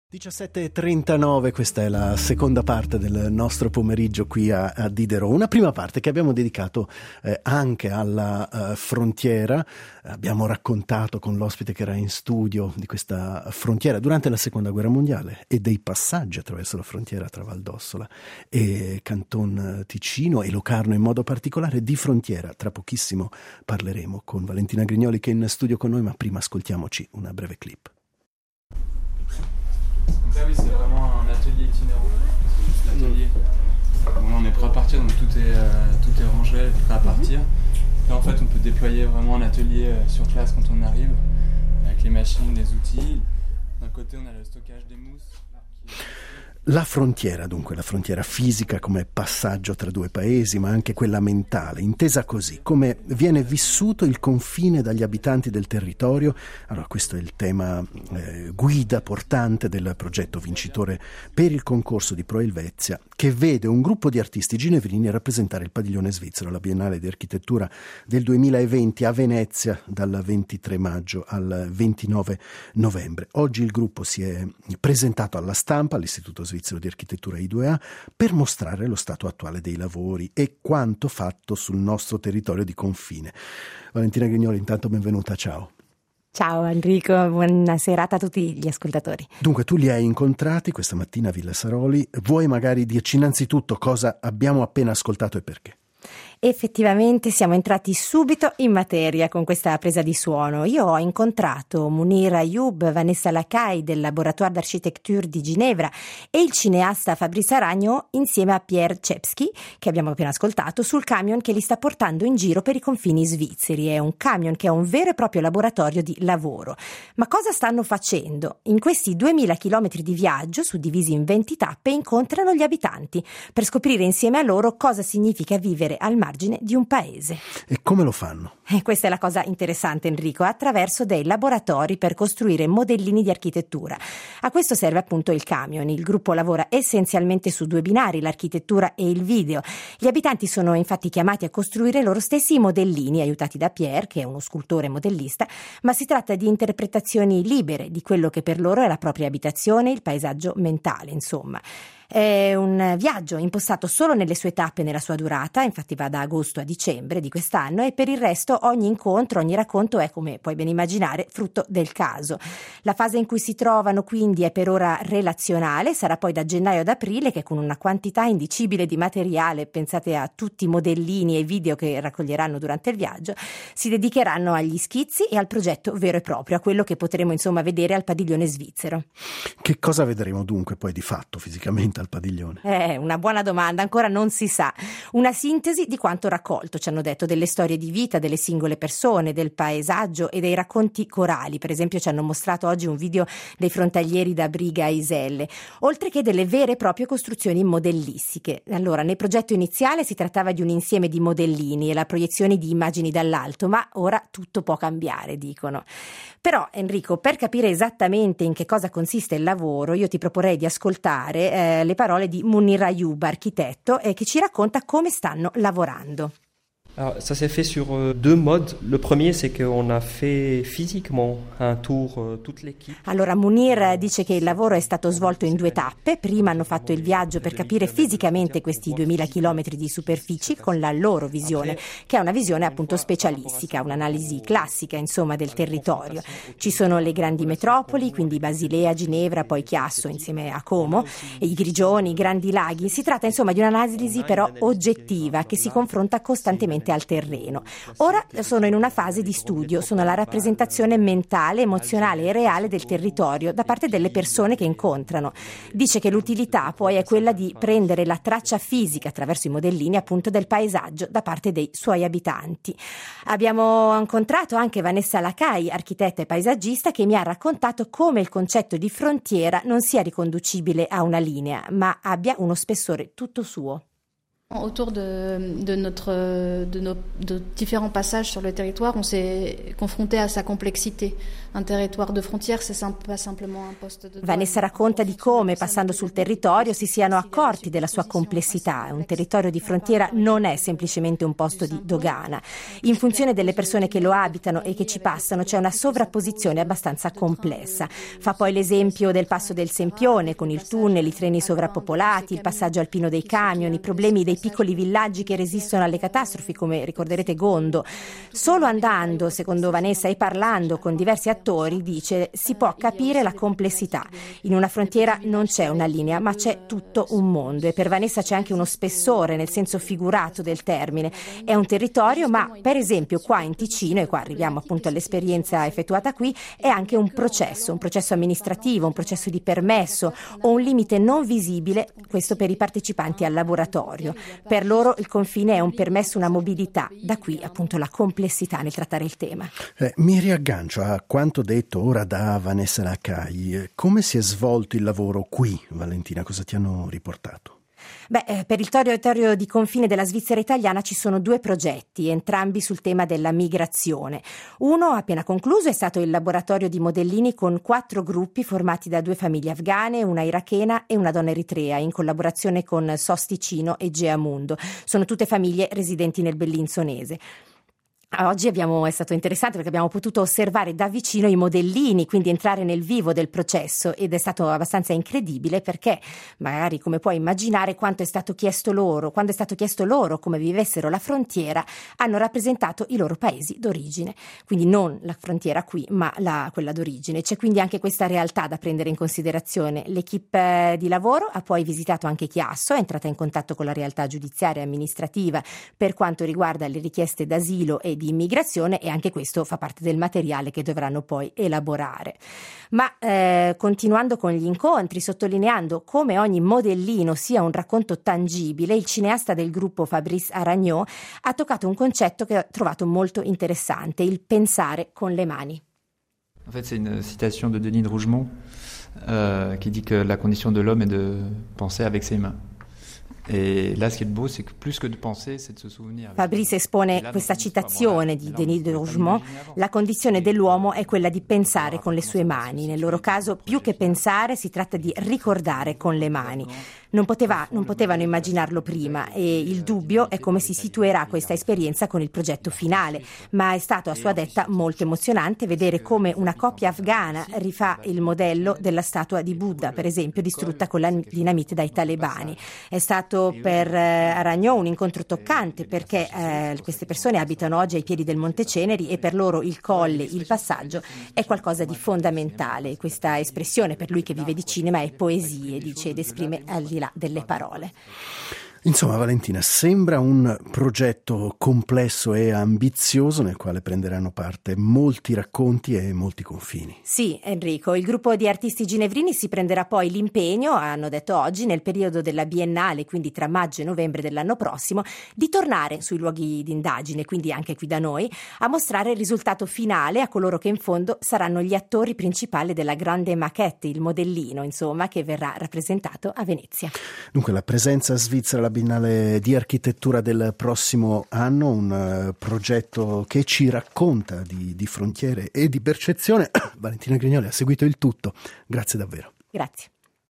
17:39, questa è la seconda parte del nostro pomeriggio qui a Diderot, una prima parte che abbiamo dedicato anche alla frontiera. Abbiamo raccontato con l'ospite che era in studio di questa frontiera durante la seconda guerra mondiale e dei passaggi attraverso la frontiera tra Val d'Ossola e Canton Ticino e Locarno in modo particolare. Di frontiera tra pochissimo parleremo con Valentina Grignoli che è in studio con noi, ma prima ascoltiamoci una breve clip. Donc là oui, c'est vraiment un atelier itinérant, c'est juste l'atelier. Bon, là on est prêt à partir, donc tout est rangé, prêt à partir. Et en fait on peut déployer vraiment un atelier sur place quand on arrive, avec les machines, les outils. D'un côté on a le stockage des mousses. La frontiera, dunque, la frontiera fisica come passaggio tra due paesi, ma anche quella mentale, intesa così, come viene vissuto il confine dagli abitanti del territorio. Allora, questo è il tema guida portante del progetto vincitore per il concorso di Pro Helvetia, che vede un gruppo di artisti ginevrini rappresentare il padiglione svizzero alla Biennale di Architettura del 2020 a Venezia dal 23 maggio al 29 novembre. Oggi il gruppo si è presentato alla stampa all'Istituto Svizzero di Architettura I2A per mostrare lo stato attuale dei lavori e quanto fatto sul nostro territorio di confine. Valentina Grignoli, intanto benvenuta, ciao. Ciao Enrico, buona serata a tutti gli ascoltatori. Dunque, tu li hai incontrati questa mattina a Villa Saroli, vuoi magari dirci innanzitutto cosa abbiamo appena ascoltato e perché? Effettivamente siamo entrati subito in materia con questa presa di suono. Io ho incontrato Mounir Ayoub, Vanessa Lacaille del Laboratoire d'Architecture di Ginevra e il cineasta Fabrice Aragno insieme a Pierre Czepski, che abbiamo appena ascoltato, sul camion che li sta portando in giro per i confini svizzeri. È un camion che è un vero e proprio laboratorio di lavoro. Ma cosa stanno facendo? In questi 2000 chilometri di viaggio, suddivisi in 20 tappe, incontrano gli abitanti per scoprire insieme a loro cosa significa vivere al margine di un paese. E come lo fanno? Questa è la cosa interessante, Enrico, attraverso dei laboratori per costruire modellini di architettura. A questo serve appunto il camion. Il gruppo lavora essenzialmente su due binari, l'architettura e il video. Gli abitanti sono infatti chiamati a costruire loro stessi i modellini, aiutati da Pierre, che è uno scultore modellista, ma si tratta di interpretazioni libere di quello che per loro è la propria abitazione, il paesaggio mentale, insomma. È un viaggio impostato solo nelle sue tappe nella sua durata, infatti va da agosto a dicembre di quest'anno, e per il resto ogni incontro, ogni racconto è, come puoi ben immaginare, frutto del caso. La fase in cui si trovano quindi è per ora relazionale, sarà poi da gennaio ad aprile che con una quantità indicibile di materiale, pensate a tutti i modellini e video che raccoglieranno durante il viaggio, si dedicheranno agli schizzi e al progetto vero e proprio, a quello che potremo insomma vedere al padiglione svizzero. Che cosa vedremo dunque poi di fatto fisicamente al padiglione? Una buona domanda, ancora non si sa. Una sintesi di quanto raccolto, ci hanno detto, delle storie di vita delle singole persone, del paesaggio e dei racconti corali. Per esempio ci hanno mostrato oggi un video dei frontalieri da Briga a Iselle, oltre che delle vere e proprie costruzioni modellistiche. Allora, nel progetto iniziale si trattava di un insieme di modellini e la proiezione di immagini dall'alto, ma ora tutto può cambiare, dicono. Però, Enrico, per capire esattamente in che cosa consiste il lavoro, io ti proporrei di ascoltare le parole di Mounir Ayoub, architetto, che ci racconta come stanno lavorando. Alors, ça s'est fait sur deux modes. Le premier, c'est qu'on a fait physiquement un tour, toute l'équipe. Allora, Mounir dice che il lavoro è stato svolto in due tappe. Prima hanno fatto il viaggio per capire fisicamente questi 2000 chilometri di superfici con la loro visione, che è una visione appunto specialistica, un'analisi classica, insomma, del territorio. Ci sono le grandi metropoli, quindi Basilea, Ginevra, poi Chiasso insieme a Como, e i Grigioni, i grandi laghi. Si tratta insomma di un'analisi però oggettiva che si confronta costantemente al terreno. Ora sono in una fase di studio, sono la rappresentazione mentale, emozionale e reale del territorio da parte delle persone che incontrano. Dice che l'utilità poi è quella di prendere la traccia fisica attraverso i modellini appunto del paesaggio da parte dei suoi abitanti. Abbiamo incontrato anche Vanessa Lacaille, architetta e paesaggista, che mi ha raccontato come il concetto di frontiera non sia riconducibile a una linea, ma abbia uno spessore tutto suo. Autour de nos différents passages sur le territoire, on s'est confronté à sa complexité. un territoire de frontière, c'est pas simplement un poste de douane. Vanessa racconta di come, passando sul territorio, si siano accorti della sua complessità. Un territorio di frontiera non è semplicemente un posto di dogana. In funzione delle persone che lo abitano e che ci passano c'è una sovrapposizione abbastanza complessa. Fa poi l'esempio del passo del Sempione, con il tunnel, i treni sovrappopolati, il passaggio alpino dei camion, i problemi dei piccoli villaggi che resistono alle catastrofi, come ricorderete Gondo. Solo andando, secondo Vanessa, e parlando con diversi attori, dice, si può capire la complessità. In una frontiera non c'è una linea, ma c'è tutto un mondo, e per Vanessa c'è anche uno spessore nel senso figurato del termine. È un territorio, ma per esempio qua in Ticino, e qua arriviamo appunto all'esperienza effettuata qui, è anche un processo amministrativo, un processo di permesso o un limite non visibile, questo per i partecipanti al laboratorio. Per loro il confine è un permesso, una mobilità, da qui appunto la complessità nel trattare il tema. Mi riaggancio a quanto detto ora da Vanessa Lacaille. Come si è svolto il lavoro qui, Valentina? Cosa ti hanno riportato? Per il territorio di confine della Svizzera italiana ci sono 2 progetti, entrambi sul tema della migrazione. Uno, appena concluso, è stato il laboratorio di modellini con 4 gruppi formati da 2 famiglie afghane, una irachena e una donna eritrea, in collaborazione con SOS Ticino e Geamundo. Sono tutte famiglie residenti nel Bellinzonese. Oggi è stato interessante perché abbiamo potuto osservare da vicino i modellini, quindi entrare nel vivo del processo, ed è stato abbastanza incredibile perché magari, come puoi immaginare, quando è stato chiesto loro come vivessero la frontiera, hanno rappresentato i loro paesi d'origine, quindi non la frontiera qui ma quella d'origine. C'è quindi anche questa realtà da prendere in considerazione. L'equipe di lavoro ha poi visitato anche Chiasso, è entrata in contatto con la realtà giudiziaria e amministrativa per quanto riguarda le richieste d'asilo e di immigrazione, e anche questo fa parte del materiale che dovranno poi elaborare. Ma continuando con gli incontri, sottolineando come ogni modellino sia un racconto tangibile, il cineasta del gruppo Fabrice Aragnot ha toccato un concetto che ho trovato molto interessante: il pensare con le mani. En fait, c'est une citation de Denis de Rougemont qui dit que la condition de l'homme est de penser avec ses mains. E là, ce qui est beau, c'est que plus que de penser, c'est de se souvenir. Fabrice espone questa citazione di Denis de Rougemont: la condizione dell'uomo è quella di pensare con le sue mani. Nel loro caso, più che pensare, si tratta di ricordare con le mani. Non potevano immaginarlo prima, e il dubbio è come si situerà questa esperienza con il progetto finale, ma è stato a sua detta molto emozionante vedere come una coppia afghana rifà il modello della statua di Buddha, per esempio, distrutta con la dinamite dai talebani. È stato per Aragnot un incontro toccante perché queste persone abitano oggi ai piedi del Monte Ceneri e per loro il colle, il passaggio è qualcosa di fondamentale. Questa espressione, per lui che vive di cinema, è poesie, dice, ed esprime al di là delle parole. Insomma, Valentina, sembra un progetto complesso e ambizioso nel quale prenderanno parte molti racconti e molti confini. Sì, Enrico, il gruppo di artisti ginevrini si prenderà poi l'impegno, hanno detto oggi, nel periodo della Biennale, quindi tra maggio e novembre dell'anno prossimo, di tornare sui luoghi d'indagine, quindi anche qui da noi, a mostrare il risultato finale a coloro che in fondo saranno gli attori principali della grande maquette, il modellino, insomma, che verrà rappresentato a Venezia. Dunque, la presenza svizzera alla Biennale di Architettura del prossimo anno, un progetto che ci racconta di frontiere e di percezione. Valentina Grignoli ha seguito il tutto. Grazie davvero. Grazie.